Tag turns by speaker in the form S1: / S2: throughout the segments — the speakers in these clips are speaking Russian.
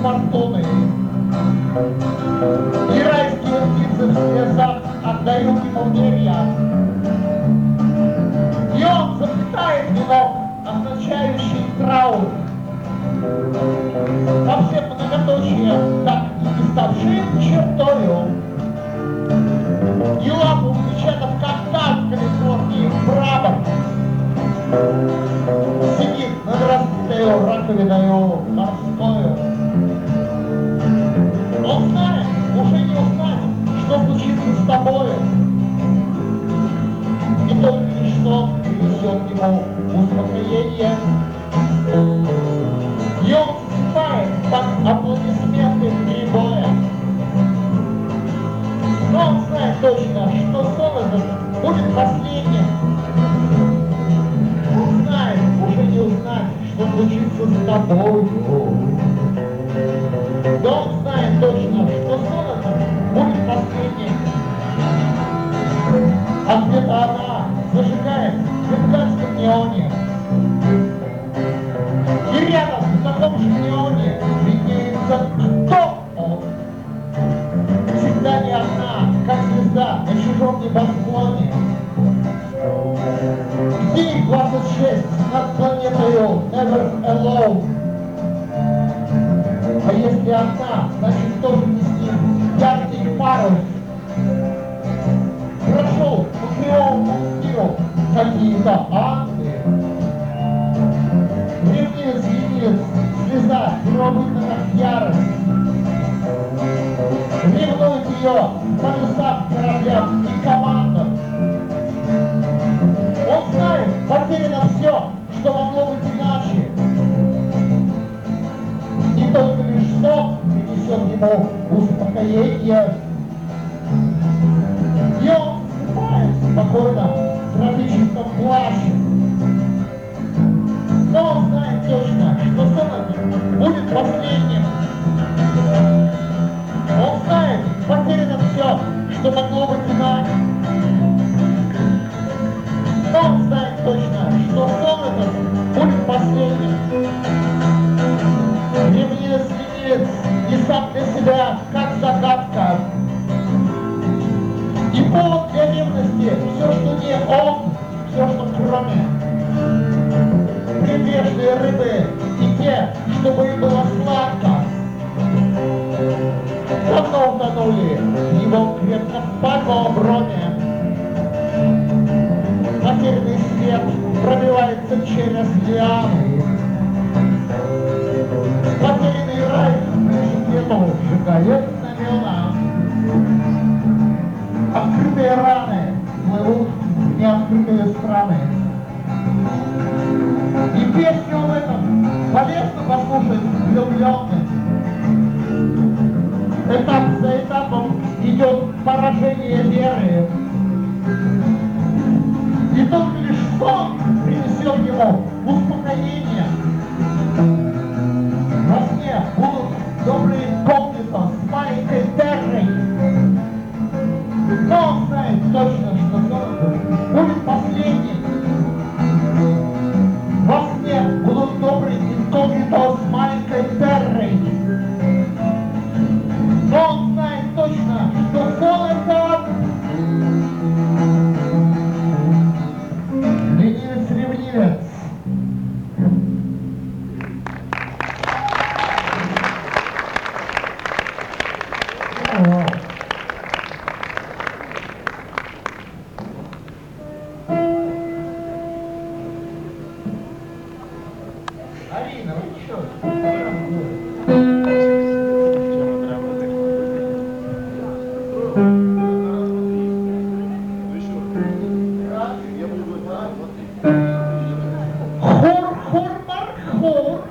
S1: фортуны. И райские птицы в слезах отдают ему дерья. И он заплетает венок, означающий траур. Во все многоточия, так и не ставшим чертою. И лапу впечатав, как там в Калифорнии, в Брабах. Сидит над разбитою раковиною морскою. Он знает, уже не узнать, что случится с тобою. И только лишь сон принесет ему успокоение. И он засыпает под аплодисменты прибоя. Но он знает точно, что сон этот будет последним. Он знает, уже не узнать, что случится с тобою. Да он знает точно, что сон этот будет последним. А где-то она зажигает в бенгальском неоне. И рядом в таком же неоне виднеется, кто он. Всегда не одна, как звезда на чужом небосклоне. День 26 над планетою Never Alone. А если одна, значит тоже не с ним яркий парус. Прошел по кривому миру какие-то ангелы. Ревнивец, ленивец, слеза, первобытно как ярость. Ревнует ее полюсам, кораблям и командам. Он знает, потеряно все, что могло быть иначе. И только лишь сон принесет ему успокоение. И он засыпает спокойно в тропическом плаще. Но он знает точно, что сон этот будет последним. Он знает, потеряно все, что могло быть иначе. Но он знает точно, что сон этот будет последним. Ревнивец, ленивец, и сам для себя, как загадка. И повод для ревности все, что не он, все, что кроме. Прибрежные рыбы и те, чтобы им было сладко. Давно утонули, его крепко в пальмовом роме. Потерянный свет пробивается через лианы. Потерянный рай ветру сжигает знамена. Открытые раны плывут в неоткрытые страны. И песню об этом полезно послушать влюбленным. Этап за этапом идет поражение веры. И только лишь сон принесет ему успокоение. Во сне будут добрые комнаты с маленькой террой. Но он знает точно, что сон будет последним. Во сне будут добрые инкогнито с маленькой террой. Но он знает точно, что сон это ленивец-ревнивец. Арина, вы что? Хор-хор-мар-хор.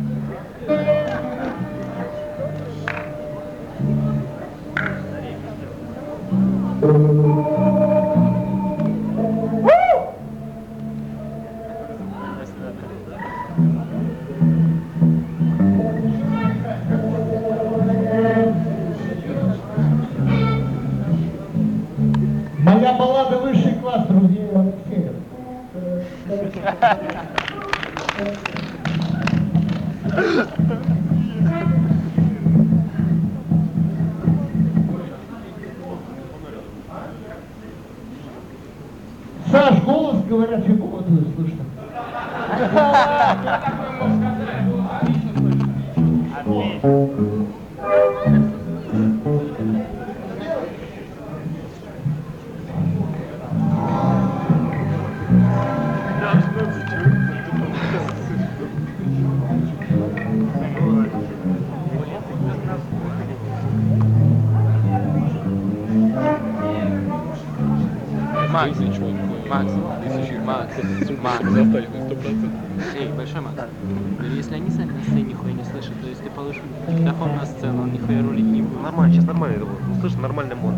S1: Моя баллада высший класс, друзья Алексеев. говорят, фигово тут слышно.
S2: Макс, Макс, Макс. Эй, большой Макс. Если они сами на сцене нихуя не слышат, то если ты положишь диктофон на сцену, он нихуя рулить не будет.
S3: Нормально, сейчас нормально это будет. Услышь, нормальный мод.